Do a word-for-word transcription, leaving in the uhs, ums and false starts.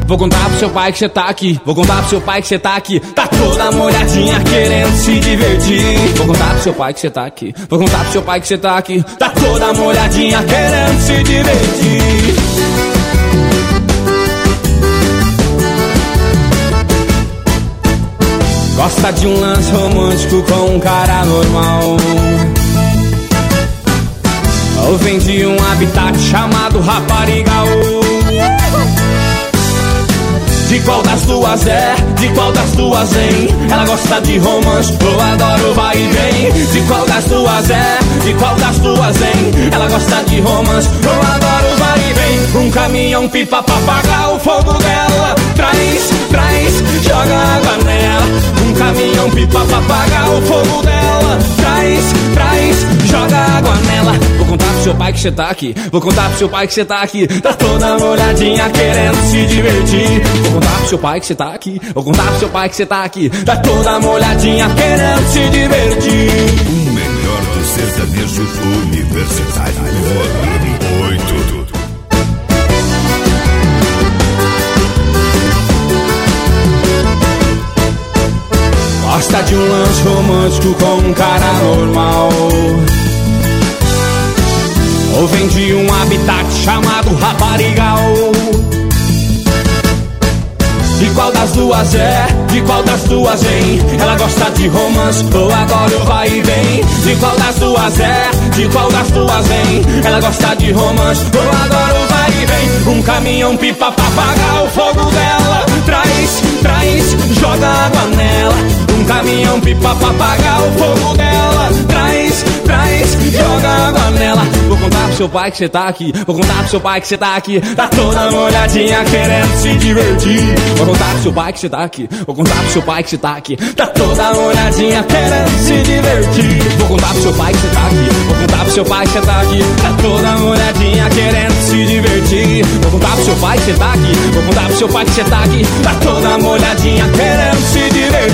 Vou contar pro seu pai que cê tá aqui. Vou contar pro seu pai que cê tá aqui. Tá toda molhadinha querendo se divertir. Vou contar pro seu pai que cê tá aqui. Vou contar pro seu pai que cê tá aqui. Tá toda molhadinha querendo se divertir. Gosta de um lance romântico com um cara normal, ou vem de um habitat chamado raparigal. De qual das duas é? De qual das duas vem? Ela gosta de romance ou adora o vai e vem? De qual das duas é? De qual das duas vem? Ela gosta de romance ou adora o vai e vem? Um caminhão pipa pra apagar o fogo dela. Traz, traz, joga água nela. Um caminhão pipa pra apagar o fogo dela. Traz, traz, joga água nela. Vou contar pro seu pai que cê tá aqui. Vou contar pro seu pai que cê tá aqui. Tá toda molhadinha querendo se divertir. Vou contar pro seu pai que cê tá aqui. Vou contar pro seu pai que cê tá aqui. Tá toda molhadinha querendo se divertir. O melhor do sertanejo universitário. Volume oito. Gosta de um lance romântico com um cara normal, ou vem de um habitat chamado raparigal. De qual das duas é? De qual das duas vem? Ela gosta de romance ou adora o vai e vem? De qual das duas é? De qual das duas vem? Ela gosta de romance ou adora o vai e vem? Um caminhão pipa pra apagar o fogo dela. Traz, traz, joga água nela. Um caminhão pipa pra apagar o fogo dela. Traz, traz, joga água nela. Vou contar pro seu pai que cê tá aqui. Vou contar pro seu pai que cê tá aqui. Tá toda molhadinha querendo se divertir. Vou contar pro seu pai que cê tá aqui. Vou contar pro seu pai que cê tá aqui. Tá toda molhadinha querendo se divertir. Vou contar pro seu pai que cê tá aqui. Vou contar pro seu pai que cê tá aqui. Tá toda molhadinha querendo se divertir. Vou contar pro seu pai que cê tá aqui. Vou contar pro seu pai que cê tá aqui. Tá toda molhadinha querendo se divertir.